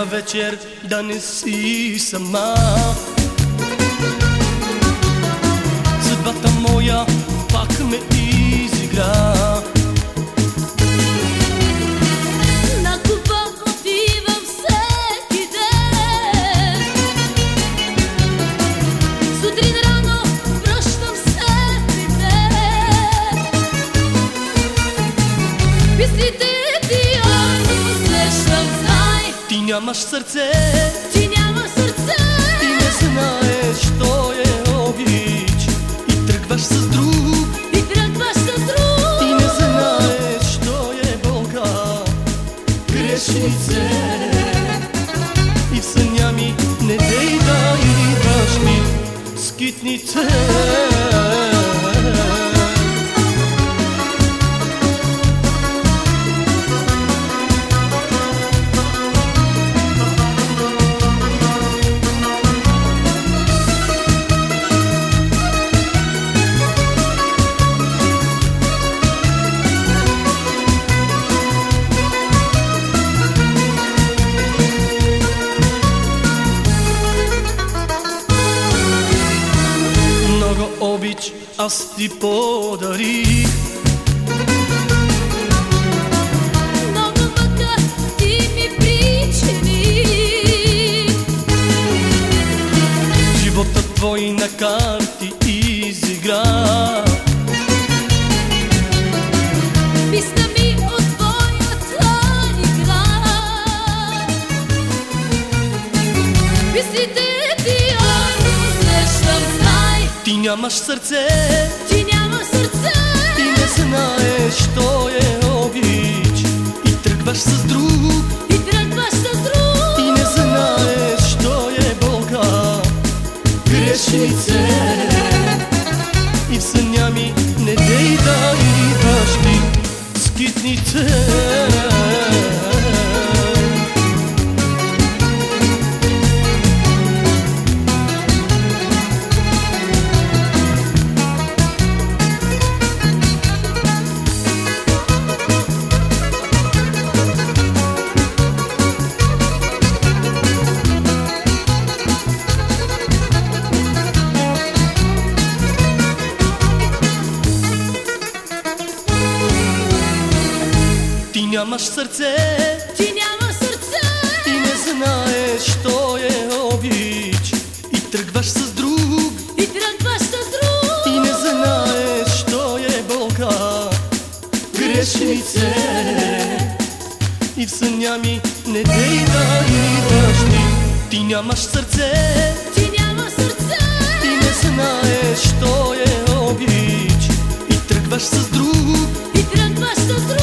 Една вечер да не си сама. Съдбата моя пак ме изигра. На купа отивам всеки ден. Сутрин рано връщам се при теб. Песните ти аз усещам, знай. Ти нямаш сърце, Ти нямаш сърце. ти не знаеш, що е обич. И тръгваш с друг, И тръгваш с друг. ти не знаеш, що е болка. Грешнице. И в съня ми не дей да идваш ми, скитнице. Обич аз ти подарих. Много мъка ти ми причини. Живота твой на карти изигра. Писна ми от твоята игра. Песните ти аз усещам, знай. Ти нямаш сърце, Ти нямаш сърце. ти не знаеш, що е обич. И тръгваш с друг, И тръгваш с друг. ти не знаеш, що е болка. Грешнице. И в съня ми не дей да идваш ти, скитнице. Ти нямаш сърце, Ти нямаш сърце. ти не знаеш, що е обич. И тръгваш с друг, И тръгваш с друг. ти не знаеш, що е болка. Грешнице. И в съня ми не дей да идваш ти. Ти нямаш сърце, Ти нямаш сърце. ти не знаеш, що е обич. И тръгваш с друг, И тръгваш с друг.